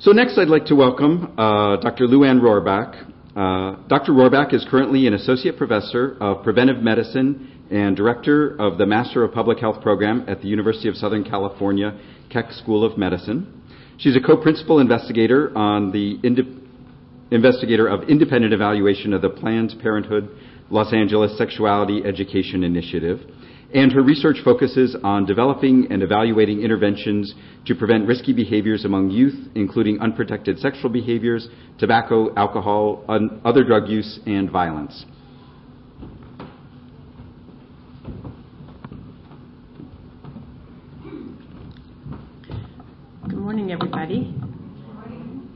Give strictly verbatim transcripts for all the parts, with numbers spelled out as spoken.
So next I'd like to welcome uh, Doctor Lou-Anne Rohrbach. Uh, Doctor Rohrbach is currently an Associate Professor of Preventive Medicine and Director of the Master of Public Health Program at the University of Southern California Keck School of Medicine. She's a co-principal investigator on the Indi- investigator of independent evaluation of the Planned Parenthood Los Angeles Sexuality Education Initiative, and her research focuses on developing and evaluating interventions to prevent risky behaviors among youth, including unprotected sexual behaviors, tobacco, alcohol, un- other drug use, and violence. Good morning, everybody. Good morning.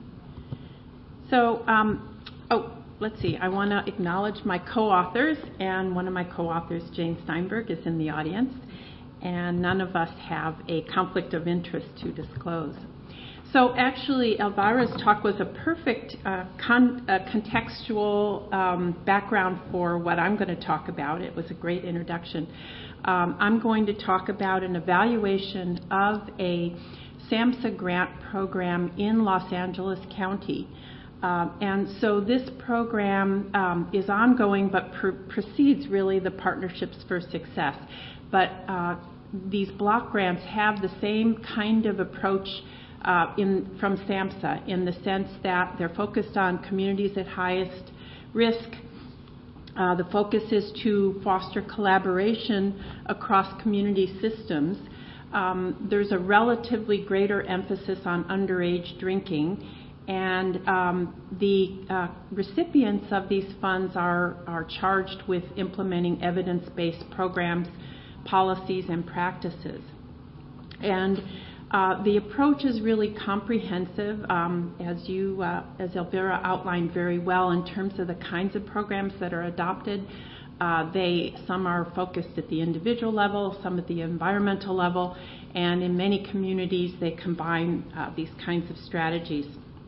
So, um, oh, let's see. I want to acknowledge my co-authors, and one of my co-authors, Jane Steinberg, is in the audience, and none of us have a conflict of interest to disclose. So actually, Elvira's talk was a perfect uh, con- uh, contextual um, background for what I'm going to talk about. It was a great introduction. Um, I'm going to talk about an evaluation of a SAMHSA grant program in Los Angeles County. Um, and so this program um, is ongoing, but pr- precedes really the Partnerships for Success. But uh, these block grants have the same kind of approach uh, in, from SAMHSA, in the sense that they're focused on communities at highest risk. Uh, the focus is to foster collaboration across community systems. Um, there's a relatively greater emphasis on underage drinking. And um, the uh, recipients of these funds are, are charged with implementing evidence-based programs, policies, and practices. And uh, the approach is really comprehensive, um, as you, uh, as Elvira outlined very well, in terms of the kinds of programs that are adopted. Uh, they, some are focused at the individual level, some at the environmental level, and in many communities they combine uh, these kinds of strategies.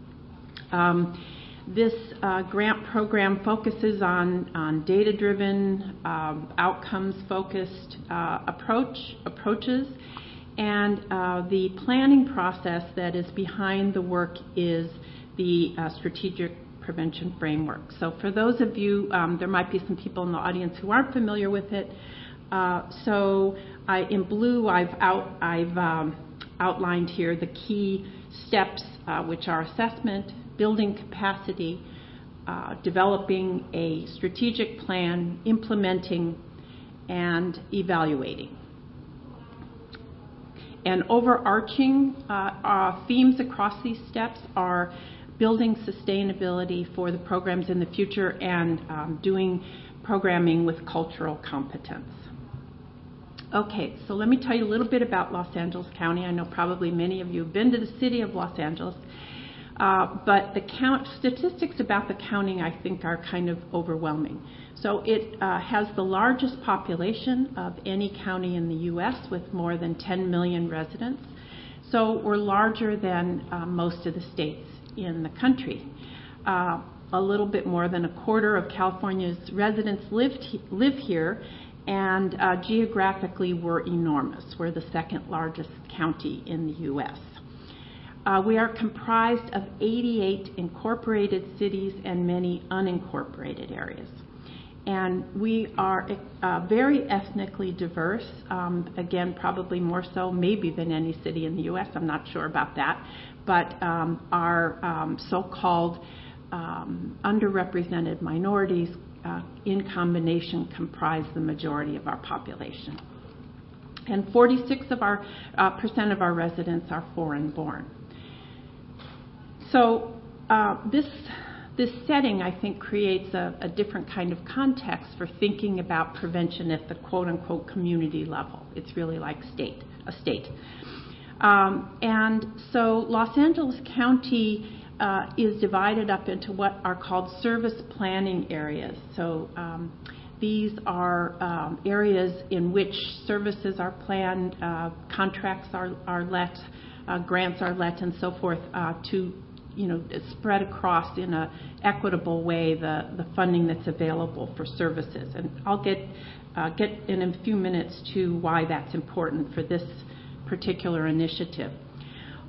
Um, this uh, grant program focuses on, on data-driven, um, outcomes-focused uh, approach approaches, and uh, the planning process that is behind the work is the uh, strategic prevention framework. So for those of you, um, there might be some people in the audience who aren't familiar with it. Uh, so I, in blue, I've, out, I've um, outlined here the key steps, uh, which are assessment, building capacity, uh, developing a strategic plan, implementing, and evaluating. And overarching uh, uh, themes across these steps are building sustainability for the programs in the future and um, doing programming with cultural competence. Okay, so let me tell you a little bit about Los Angeles County. I know probably many of you have been to the city of Los Angeles. Uh, but the count statistics about the county, I think, are kind of overwhelming. So it uh, has the largest population of any county in the U S with more than ten million residents. So we're larger than uh, most of the states in the country. Uh, a little bit more than a quarter of California's residents lived he- live here, and uh, geographically we're enormous. We're the second largest county in the U S Uh, we are comprised of eighty-eight incorporated cities and many unincorporated areas. And we are uh, very ethnically diverse, um, again, probably more so maybe than any city in the U S, I'm not sure about that, but um, our um, so-called um, underrepresented minorities uh, in combination comprise the majority of our population. And forty-six of our uh, percent of our residents are foreign-born. So uh, this this setting, I think, creates a, a different kind of context for thinking about prevention at the quote-unquote community level. It's really like state, a state. Um, and so Los Angeles County uh, is divided up into what are called service planning areas. So um, these are um, areas in which services are planned, uh, contracts are, are let, uh, grants are let, and so forth uh, to you know, spread across in a equitable way the, the funding that's available for services. And I'll get uh, get in a few minutes to why that's important for this particular initiative.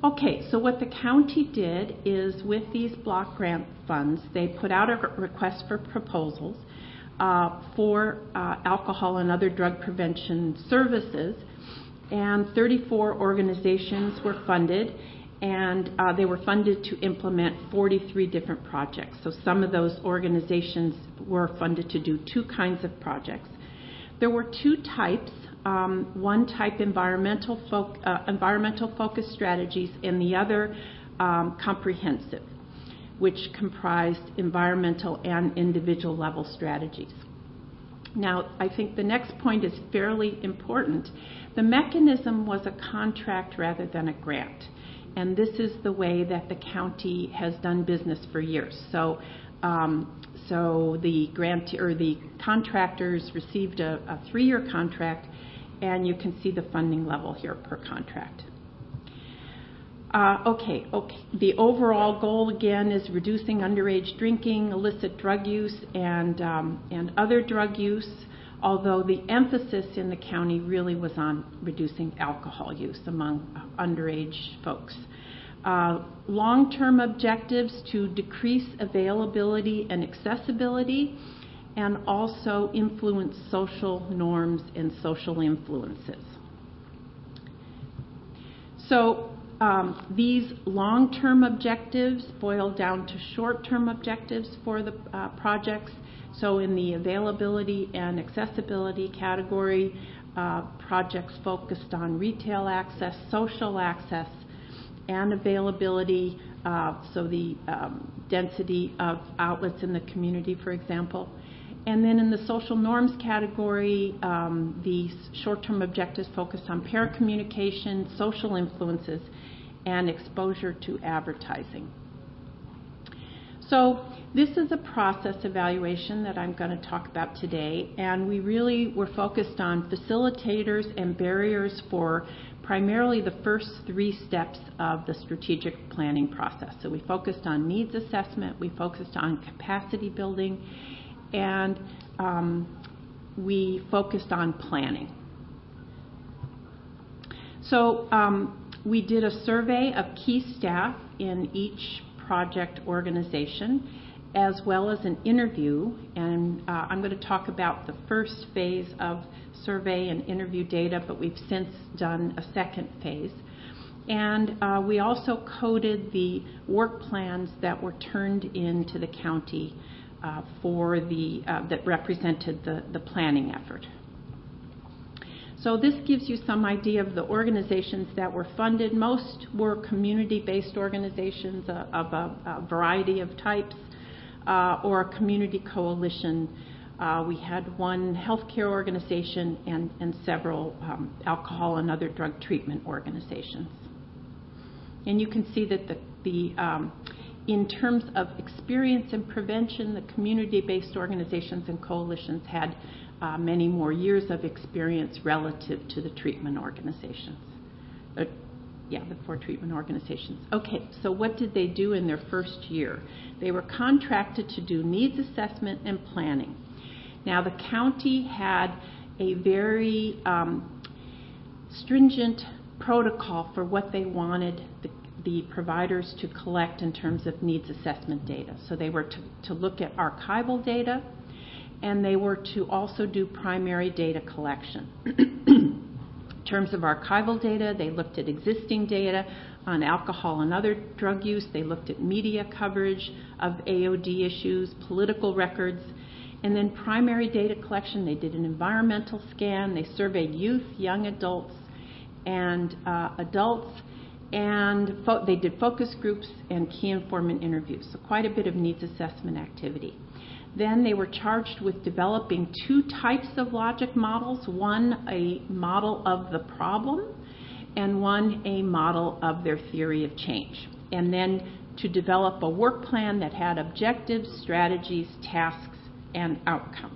Okay, so what the county did is with these block grant funds, they put out a request for proposals uh, for uh, alcohol and other drug prevention services, and thirty-four organizations were funded, and uh, they were funded to implement forty-three different projects. So some of those organizations were funded to do two kinds of projects. There were two types. Um, one type environmental, fo- uh, environmental focused strategies, and the other um, comprehensive, which comprised environmental and individual level strategies. Now, I think the next point is fairly important. The mechanism was a contract rather than a grant, and this is the way that the county has done business for years. So. Um, So the grant or the contractors received a, a three-year contract, and you can see the funding level here per contract. Uh, okay, okay. The overall goal again is reducing underage drinking, illicit drug use, and um, and other drug use. Although the emphasis in the county really was on reducing alcohol use among underage folks. Uh, long-term objectives to decrease availability and accessibility, and also influence social norms and social influences. So um, these long-term objectives boil down to short-term objectives for the uh, projects. So in the availability and accessibility category, uh, projects focused on retail access, social access, and availability, uh, so the um, density of outlets in the community, for example. And then in the social norms category, um, the short-term objectives focused on peer communication, social influences, and exposure to advertising. So this is a process evaluation that I'm going to talk about today, and we really were focused on facilitators and barriers for primarily the first three steps of the strategic planning process. So we focused on needs assessment, we focused on capacity building, and um, we focused on planning. So um, we did a survey of key staff in each project organization, as well as an interview, and uh, I'm going to talk about the first phase of survey and interview data, but we've since done a second phase. And uh, we also coded the work plans that were turned into the county uh, for the uh, that represented the, the planning effort. So this gives you some idea of the organizations that were funded. Most were community-based organizations uh, of a, a variety of types, uh, or a community coalition. Uh, we had one healthcare organization and, and several um, alcohol and other drug treatment organizations. And you can see that the, the um, in terms of experience in prevention, the community-based organizations and coalitions had uh, many more years of experience relative to the treatment organizations. Uh, yeah, the four treatment organizations. Okay, so what did they do in their first year? They were contracted to do needs assessment and planning. Now, the county had a very um, stringent protocol for what they wanted the, the providers to collect in terms of needs assessment data. So they were to, to look at archival data, and they were to also do primary data collection. In terms of archival data, they looked at existing data on alcohol and other drug use. They looked at media coverage of A O D issues, political records. And then primary data collection, they did an environmental scan. They surveyed youth, young adults, and uh, adults. And fo- they did focus groups and key informant interviews. So quite a bit of needs assessment activity. Then they were charged with developing two types of logic models. One, a model of the problem, and one, a model of their theory of change. And then to develop a work plan that had objectives, strategies, tasks, and outcomes.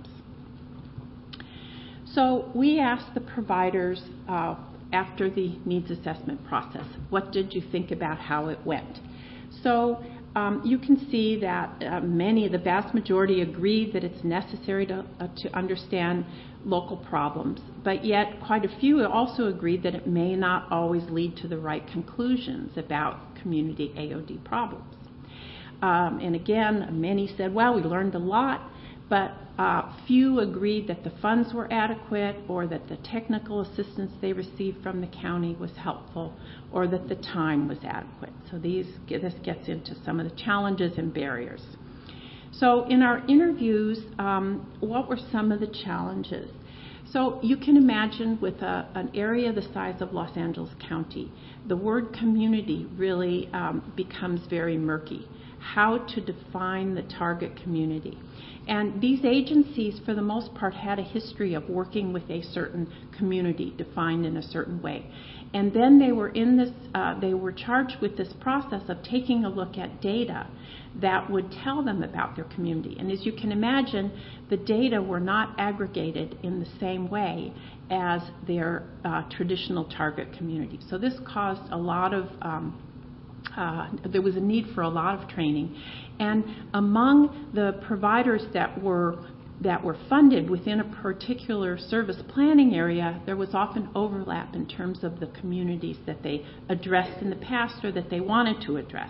So we asked the providers uh, after the needs assessment process, what did you think about how it went? So um, you can see that uh, many, the vast majority, agreed that it's necessary to, uh, to understand local problems, but yet quite a few also agreed that it may not always lead to the right conclusions about community A O D problems. Um, and again, many said, well, we learned a lot, but uh, few agreed that the funds were adequate or that the technical assistance they received from the county was helpful or that the time was adequate. So these, this gets into some of the challenges and barriers. So in our interviews, um, what were some of the challenges? So you can imagine with a, an area the size of Los Angeles County, the word community really um, becomes very murky. How to define the target community. And these agencies, for the most part, had a history of working with a certain community defined in a certain way. And then they were in this, uh, they were charged with this process of taking a look at data that would tell them about their community. And as you can imagine, the data were not aggregated in the same way as their uh, traditional target community. So this caused a lot of um, Uh, there was a need for a lot of training. And among the providers that were that were funded within a particular service planning area, there was often overlap in terms of the communities that they addressed in the past or that they wanted to address.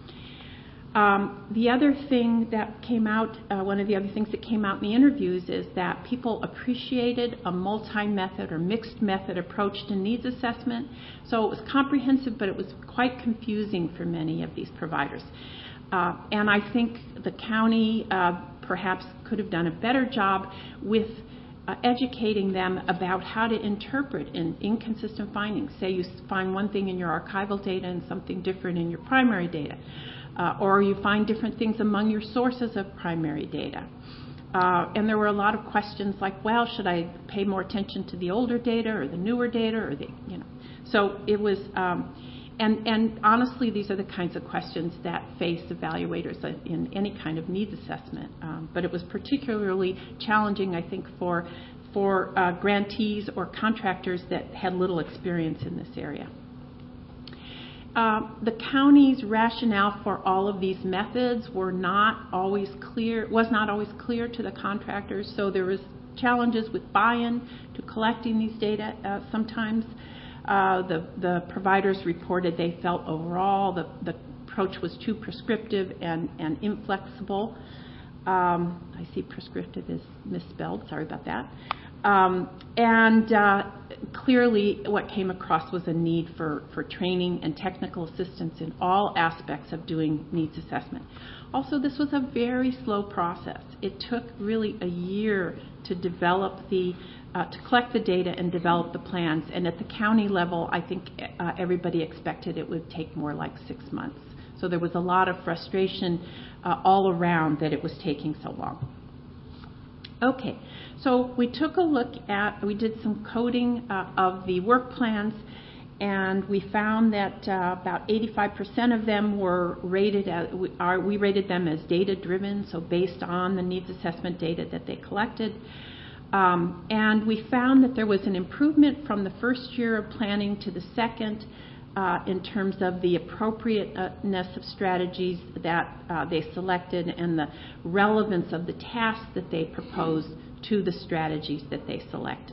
Um, the other thing that came out, uh, one of the other things that came out in the interviews is that people appreciated a multi-method or mixed method approach to needs assessment. So it was comprehensive, but it was quite confusing for many of these providers. Uh, and I think the county uh, perhaps could have done a better job with uh, educating them about how to interpret in inconsistent findings. Say you find one thing in your archival data and something different in your primary data. Uh, or you find different things among your sources of primary data. Uh, and there were a lot of questions like, well, should I pay more attention to the older data or the newer data, or the, you know. So it was, um, and, and honestly, these are the kinds of questions that face evaluators in any kind of needs assessment. Um, but it was particularly challenging, I think, for, for uh, grantees or contractors that had little experience in this area. Uh, the county's rationale for all of these methods were not always clear, was not always clear to the contractors, so there was challenges with buy-in to collecting these data. Uh, sometimes uh, the, the providers reported they felt overall the, the approach was too prescriptive and, and inflexible. Um, I see prescriptive is misspelled, sorry about that. Um, and uh, clearly what came across was a need for, for training and technical assistance in all aspects of doing needs assessment. Also, this was a very slow process. It took really a year to develop the, uh, to collect the data and develop the plans. And at the county level, I think uh, everybody expected it would take more like six months. So there was a lot of frustration uh, all around that it was taking so long. Okay, so we took a look at, we did some coding uh, of the work plans, and we found that uh, about eighty-five percent of them were rated as, we, are, we rated them as data-driven, so based on the needs assessment data that they collected. Um, and we found that there was an improvement from the first year of planning to the second uh, in terms of the appropriateness of strategies that uh, they selected and the relevance of the tasks that they proposed to the strategies that they selected.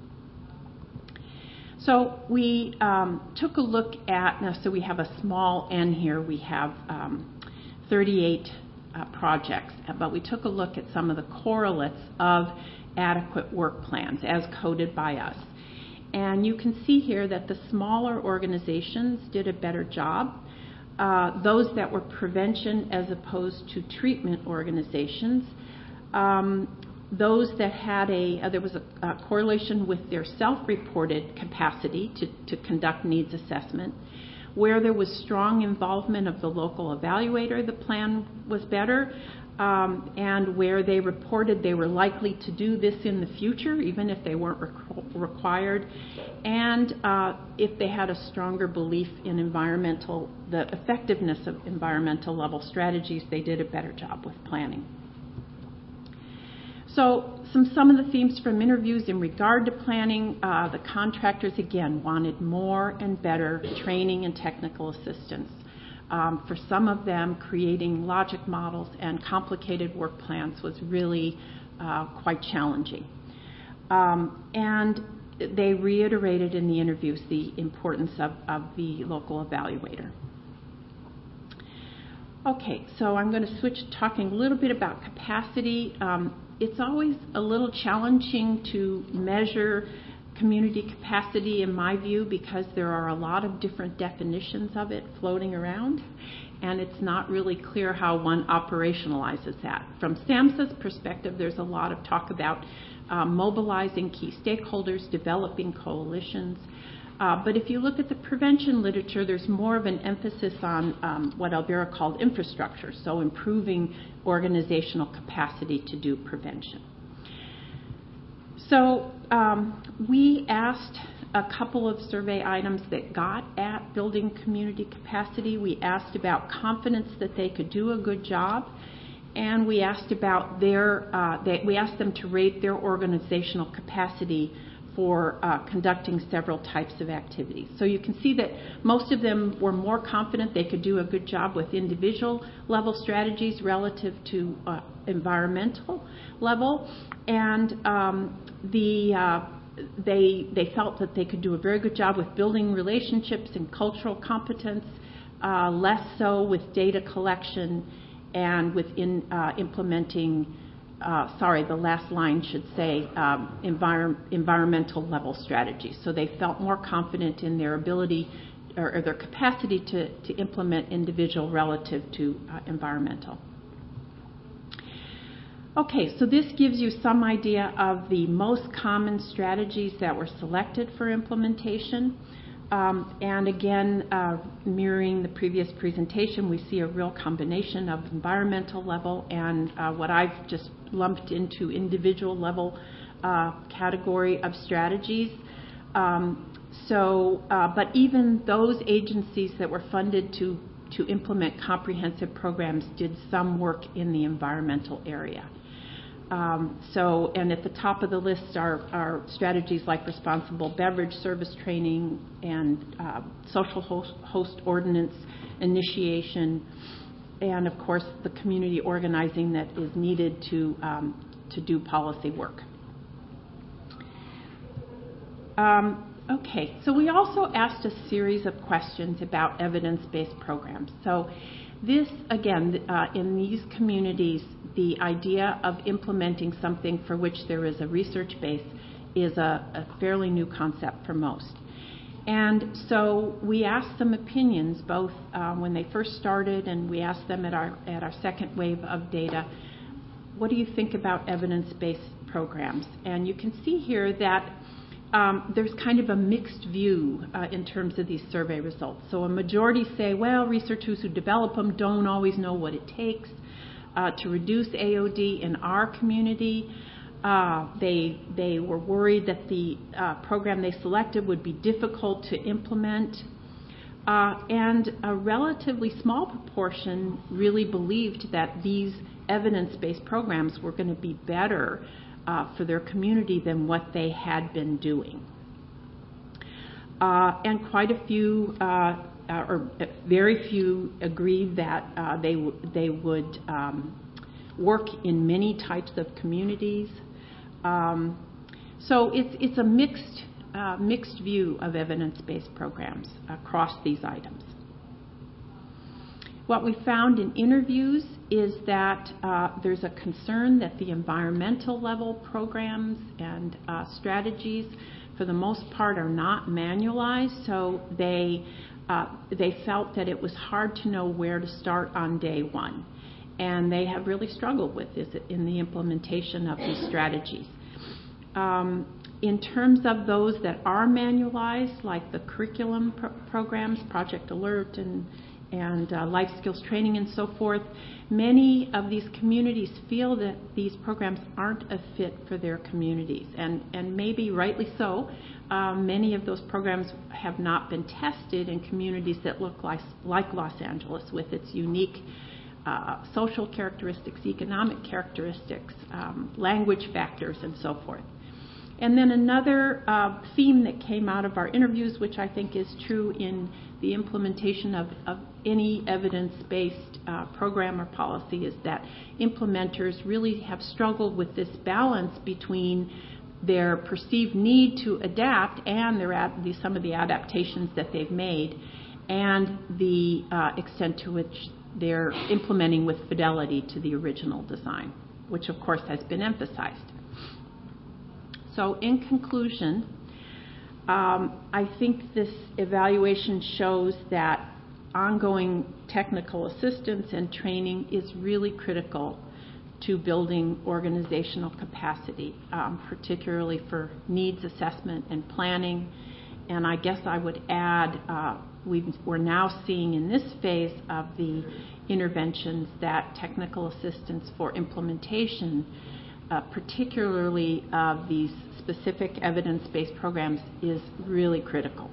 So we um, took a look at, now so we have a small N here, we have um, thirty-eight uh, projects, but we took a look at some of the correlates of adequate work plans as coded by us. And you can see here that the smaller organizations did a better job. Uh, those that were prevention as opposed to treatment organizations, um, those that had a, uh, there was a, a correlation with their self-reported capacity to, to conduct needs assessment. Where there was strong involvement of the local evaluator, the plan was better. Um, and where they reported they were likely to do this in the future, even if they weren't requ- required, and uh, if they had a stronger belief in environmental, the effectiveness of environmental level strategies, they did a better job with planning. So some, some of the themes from interviews in regard to planning, uh, the contractors again wanted more and better training and technical assistance. Um, for some of them, creating logic models and complicated work plans was really uh, quite challenging. Um, and they reiterated in the interviews the importance of, of the local evaluator. Okay, so I'm going to switch to talking a little bit about capacity. Um, it's always a little challenging to measure community capacity, in my view, because there are a lot of different definitions of it floating around, and it's not really clear how one operationalizes that. From SAMHSA's perspective, there's a lot of talk about uh, mobilizing key stakeholders, developing coalitions. Uh, but if you look at the prevention literature, there's more of an emphasis on um, what Elvira called infrastructure, so improving organizational capacity to do prevention. So um, we asked a couple of survey items that got at building community capacity. We asked about confidence that they could do a good job, and we asked about their, uh, they, we asked them to rate their organizational capacity for uh, conducting several types of activities. So you can see that most of them were more confident they could do a good job with individual level strategies relative to uh, environmental level, and um, the uh, they they felt that they could do a very good job with building relationships and cultural competence, uh, less so with data collection and with in, uh, implementing. Uh, sorry, the last line should say um, envir- environmental level strategies. So they felt more confident in their ability or, or their capacity to, to implement individual relative to uh, environmental. Okay, so this gives you some idea of the most common strategies that were selected for implementation. Um, and again, uh, mirroring the previous presentation, we see a real combination of environmental level and uh, what I've just lumped into individual level uh, category of strategies. Um, so, uh, but even those agencies that were funded to, to implement comprehensive programs did some work in the environmental area. Um, so, and at the top of the list are, are strategies like responsible beverage service training and uh, social host, host ordinance initiation, and of course the community organizing that is needed to, um, to do policy work. Um, okay, so we also asked a series of questions about evidence-based programs. So this, again, uh, in these communities, the idea of implementing something for which there is a research base is a, a fairly new concept for most. And so we asked some opinions, both uh, when they first started and we asked them at our, at our second wave of data, what do you think about evidence-based programs? And you can see here that Um, there's kind of a mixed view uh, in terms of these survey results. So a majority say, well, researchers who develop them don't always know what it takes uh, to reduce A O D in our community. Uh, they, they were worried that the uh, program they selected would be difficult to implement. Uh, and a relatively small proportion really believed that these evidence-based programs were going to be better Uh, for their community than what they had been doing. Uh, and quite a few, uh, uh, or very few, agreed that uh, they, w- they would um, work in many types of communities. Um, so it's, it's a mixed, uh, mixed view of evidence-based programs across these items. What we found in interviews is that uh, there's a concern that the environmental level programs and uh, strategies, for the most part, are not manualized. So they uh, they felt that it was hard to know where to start on day one, and they have really struggled with this in the implementation of these strategies. Um, in terms of those that are manualized, like the curriculum pro- programs, Project Alert and and uh, life skills training and so forth, many of these communities feel that these programs aren't a fit for their communities, and, and maybe rightly so. Um, many of those programs have not been tested in communities that look like, like Los Angeles, with its unique uh, social characteristics, economic characteristics, um, language factors, and so forth. And then another uh, theme that came out of our interviews, which I think is true in the implementation of, of any evidence-based uh, program or policy, is that implementers really have struggled with this balance between their perceived need to adapt and their ad- the, some of the adaptations that they've made, and the uh, extent to which they're implementing with fidelity to the original design, which of course has been emphasized. So in conclusion, um, I think this evaluation shows that ongoing technical assistance and training is really critical to building organizational capacity, um, particularly for needs assessment and planning. And I guess I would add, uh, we've, we're now seeing in this phase of the interventions that technical assistance for implementation, uh, particularly of these specific evidence-based programs, is really critical.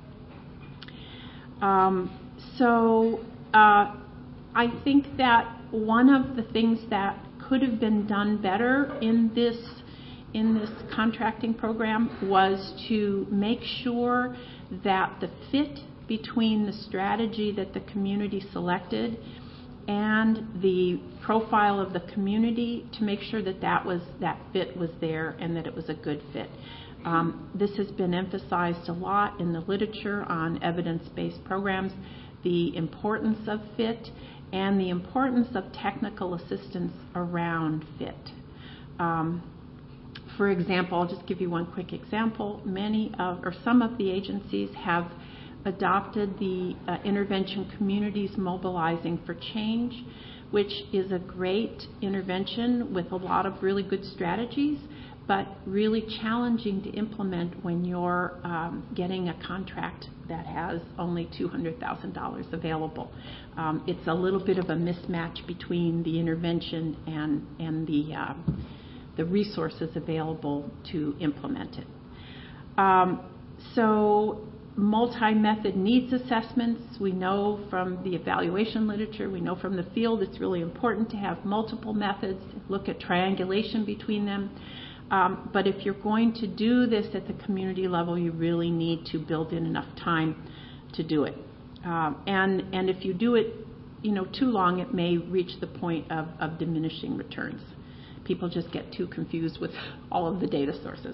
Um, so uh, I think that one of the things that could have been done better in this in this contracting program was to make sure that the fit between the strategy that the community selected and the profile of the community, to make sure that that was that fit was there and that it was a good fit. Um, this has been emphasized a lot in the literature on evidence-based programs, the importance of fit and the importance of technical assistance around fit. Um, for example, I'll just give you one quick example. Many of, or some of the agencies have adopted the uh, intervention Communities Mobilizing for Change, which is a great intervention with a lot of really good strategies, but really challenging to implement when you're um, getting a contract that has only two hundred thousand dollars available. Um, it's a little bit of a mismatch between the intervention and, and the, uh, the resources available to implement it. Um, so multi-method needs assessments, we know from the evaluation literature, we know from the field, it's really important to have multiple methods, look at triangulation between them. Um, but if you're going to do this at the community level, you really need to build in enough time to do it. Um, and, and if you do it, you know, too long, it may reach the point of, of diminishing returns. People just get too confused with all of the data sources.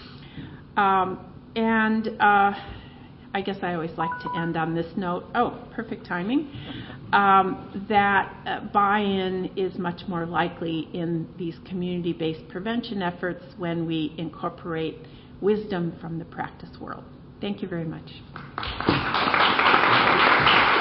Um, and uh, I guess I always like to end on this note. Oh, perfect timing. Um, that uh, buy-in is much more likely in these community-based prevention efforts when we incorporate wisdom from the practice world. Thank you very much.